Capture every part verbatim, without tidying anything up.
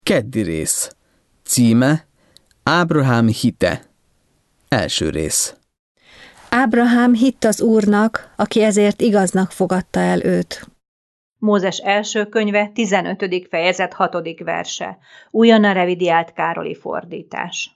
Keddi rész. Címe Ábrahám hite. Első rész. Ábrahám hitt az Úrnak, aki ezért igaznak fogadta el őt. Mózes első könyve, tizenötödik fejezet, hatodik verse. Újonnan revidiált Károli fordítás.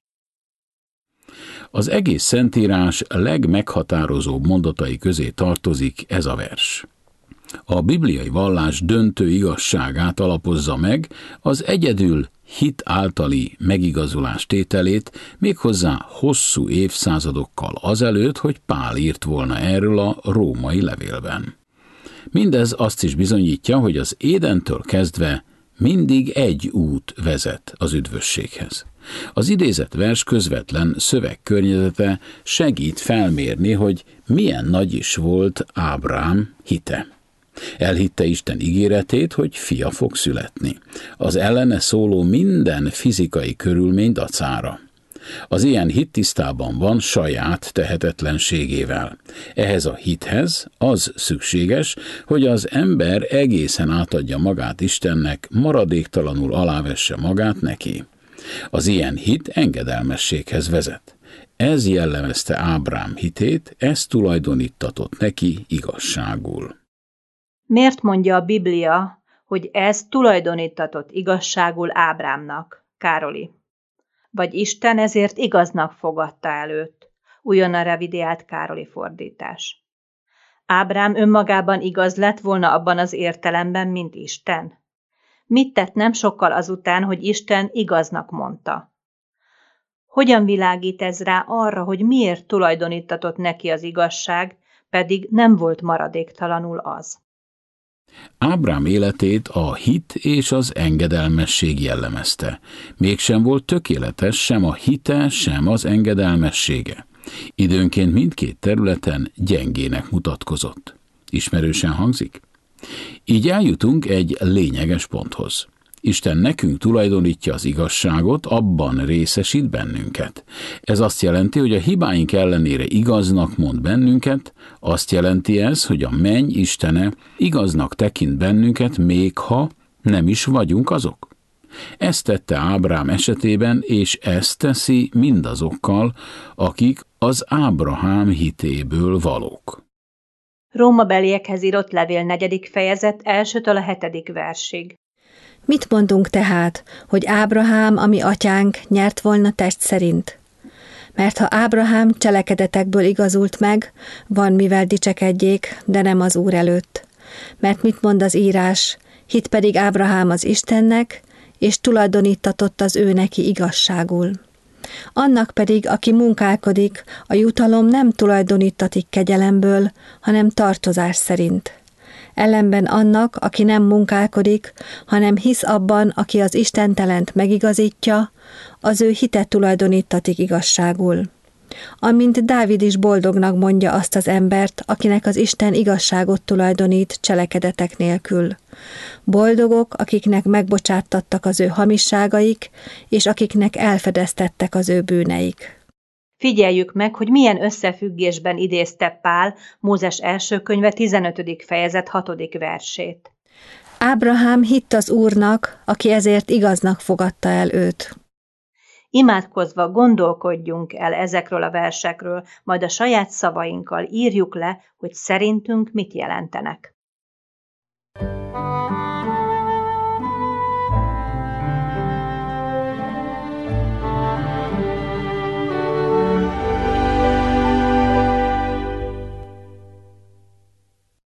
Az egész Szentírás legmeghatározóbb mondatai közé tartozik ez a vers. A bibliai vallás döntő igazságát alapozza meg az egyedül hit általi megigazulás tételét, méghozzá hosszú évszázadokkal azelőtt, hogy Pál írt volna erről a római levélben. Mindez azt is bizonyítja, hogy az Édentől kezdve mindig egy út vezet az üdvösséghez. Az idézett vers közvetlen szövegkörnyezete segít felmérni, hogy milyen nagy is volt Ábrám hite. Elhitte Isten ígéretét, hogy fia fog születni. Az ellene szóló minden fizikai körülmény dacára. Az ilyen hit tisztában van saját tehetetlenségével. Ehhez a hithez az szükséges, hogy az ember egészen átadja magát Istennek, maradéktalanul alávesse magát neki. Az ilyen hit engedelmességhez vezet. Ez jellemezte Ábrám hitét, ez tulajdonítatott neki igazságul. Miért mondja a Biblia, hogy ez tulajdonítatott igazságul Ábrámnak, Károli? Vagy Isten ezért igaznak fogadta el őt? Újonnan revidiált Károli fordítás. Ábrám önmagában igaz lett volna abban az értelemben, mint Isten? Mit tett nem sokkal azután, hogy Isten igaznak mondta? Hogyan világít ez rá arra, hogy miért tulajdonítatott neki az igazság, pedig nem volt maradéktalanul az? Ábrám életét a hit és az engedelmesség jellemezte. Mégsem volt tökéletes sem a hite, sem az engedelmessége. Időnként mindkét területen gyengének mutatkozott. Ismerősen hangzik? Így eljutunk egy lényeges ponthoz. Isten nekünk tulajdonítja az igazságot, abban részesít bennünket. Ez azt jelenti, hogy a hibáink ellenére igaznak mond bennünket, azt jelenti ez, hogy a menny Istene igaznak tekint bennünket, még ha nem is vagyunk azok. Ezt tette Ábrám esetében, és ezt teszi mindazokkal, akik az Ábrahám hitéből valók. Rómabeliekhez írott levél negyedik fejezet elsőtől a hetedik versig. Mit mondunk tehát, hogy Ábrahám, ami atyánk, nyert volna test szerint? Mert ha Ábrahám cselekedetekből igazult meg, van mivel dicsekedjék, de nem az Úr előtt. Mert mit mond az írás? Hit pedig Ábrahám az Istennek, és tulajdonítatott az ő neki igazságul. Annak pedig, aki munkálkodik, a jutalom nem tulajdonítatik kegyelemből, hanem tartozás szerint. Ellenben annak, aki nem munkálkodik, hanem hisz abban, aki az istentelent megigazítja, az ő hite tulajdonítatik igazságul. Amint Dávid is boldognak mondja azt az embert, akinek az Isten igazságot tulajdonít cselekedetek nélkül. Boldogok, akiknek megbocsáttattak az ő hamisságaik, és akiknek elfedeztettek az ő bűneik. Figyeljük meg, hogy milyen összefüggésben idézte Pál Mózes első könyve tizenötödik fejezet hatodik versét. Ábrahám hitt az Úrnak, aki ezért igaznak fogadta el őt. Imádkozva gondolkodjunk el ezekről a versekről, majd a saját szavainkkal írjuk le, hogy szerintünk mit jelentenek.